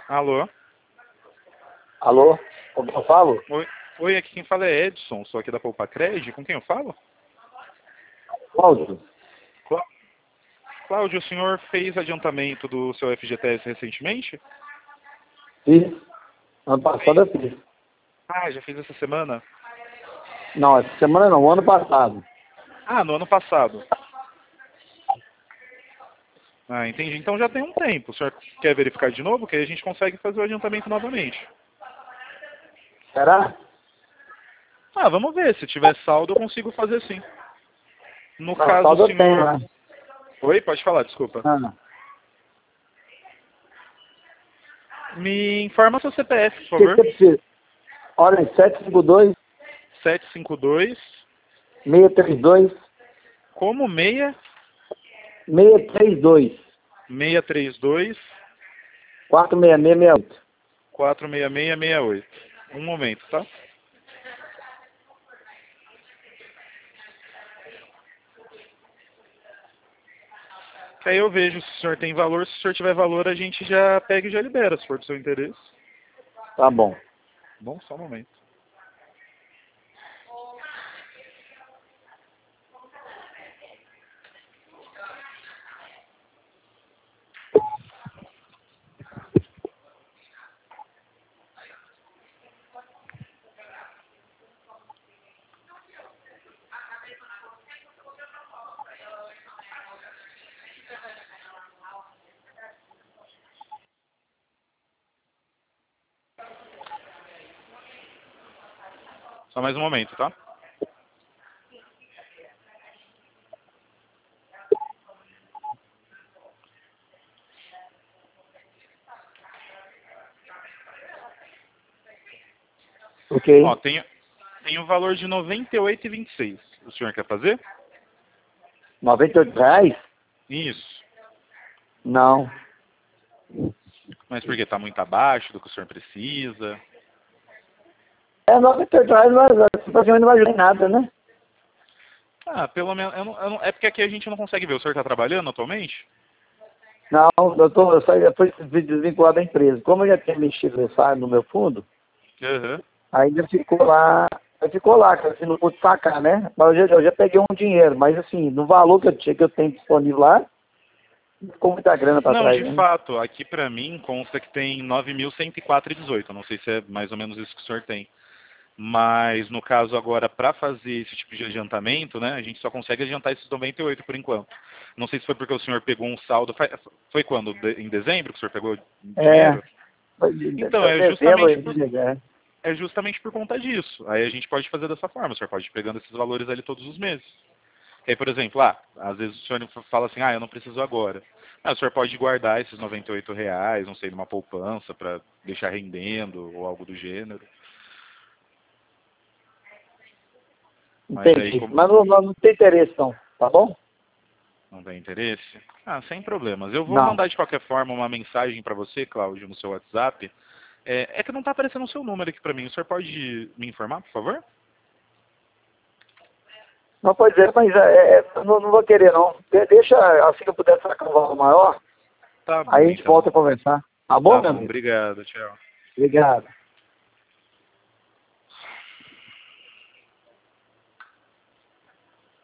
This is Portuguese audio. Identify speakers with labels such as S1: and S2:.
S1: Alô?
S2: Alô? Com quem eu falo?
S1: Oi, oi, aqui quem fala é Edson, sou aqui da Poupa Cred. Com quem eu falo?
S2: Cláudio?
S1: Clá- Cláudio, o senhor fez adiantamento do seu FGTS recentemente?
S2: Fiz. Ano passado eu fiz.
S1: Ah, já fez essa semana?
S2: Não, essa semana não, ano passado.
S1: Ah, no ano passado. Ah, entendi. Então já tem um tempo. O senhor quer verificar de novo? Que aí a gente consegue fazer o adiantamento novamente.
S2: Será?
S1: Ah, vamos ver. Se tiver saldo, eu consigo fazer sim. No
S2: Não,
S1: caso, o
S2: saldo eu tenho,
S1: senhor...
S2: né?
S1: Oi, pode falar, desculpa.
S2: Ah,
S1: Me informa seu CPF, por
S2: o que
S1: favor.
S2: você precisa? Olha, 752
S1: 752
S2: 632
S1: como 6
S2: 632
S1: 632
S2: 46668.
S1: 46668. Um momento, tá? Que aí eu vejo se o senhor tem valor. Se o senhor tiver valor, a gente já pega e já libera, se for do seu interesse.
S2: Tá bom.
S1: Bom, só um momento. Só mais um momento, tá?
S2: Ok.
S1: Ó, tem o valor de R$ 98,26. O senhor quer fazer?
S2: R$ 98?
S1: Isso.
S2: Não.
S1: Mas por quê? Tá muito abaixo do que o senhor precisa?
S2: É R$ 98, mas praticamente não vai ajudar em nada, né?
S1: Ah, pelo menos... é porque aqui a gente não consegue ver. O senhor tá trabalhando atualmente?
S2: Não, eu fui desvinculado da empresa. Como eu já tinha mexido no meu fundo,
S1: Aham.
S2: ainda ficou lá, cara, assim, não pude sacar, né? Mas eu já peguei um dinheiro, mas assim, no valor que eu tenho disponível lá, não ficou muita grana para
S1: Não,
S2: trás,
S1: de
S2: né?
S1: fato, aqui pra mim consta que tem 9.104,18. Eu não sei se é mais ou menos isso que o senhor tem. Mas no caso agora, para fazer esse tipo de adiantamento, né, a gente só consegue adiantar esses 98 por enquanto. Não sei se foi porque o senhor pegou um saldo. Foi quando? Em dezembro que o senhor pegou
S2: É,
S1: dinheiro?
S2: foi
S1: Então,
S2: dezembro aí, né?
S1: é justamente por conta disso. Aí a gente pode fazer dessa forma. O senhor pode ir pegando esses valores ali todos os meses. Que aí, por exemplo, às vezes o senhor fala assim, eu não preciso agora. O senhor pode guardar esses R$ 98, não sei, numa poupança para deixar rendendo ou algo do gênero. Mas aí,
S2: Entendi.
S1: como
S2: Mas não tem interesse não, tá bom?
S1: não tem interesse? Ah, sem problemas. Eu vou
S2: Não.
S1: mandar de qualquer forma uma mensagem para você, Cláudio, no seu WhatsApp. É que não está aparecendo o seu número aqui para mim. O senhor pode me informar, por favor?
S2: Não pode dizer, mas não vou querer não. Deixa, assim que eu puder sacar um valor maior,
S1: Tá
S2: aí
S1: bom,
S2: a gente volta
S1: então.
S2: a conversar. Tá bom,
S1: Tá
S2: meu
S1: bom,
S2: amigo?
S1: obrigado. Tchau.
S2: Obrigado.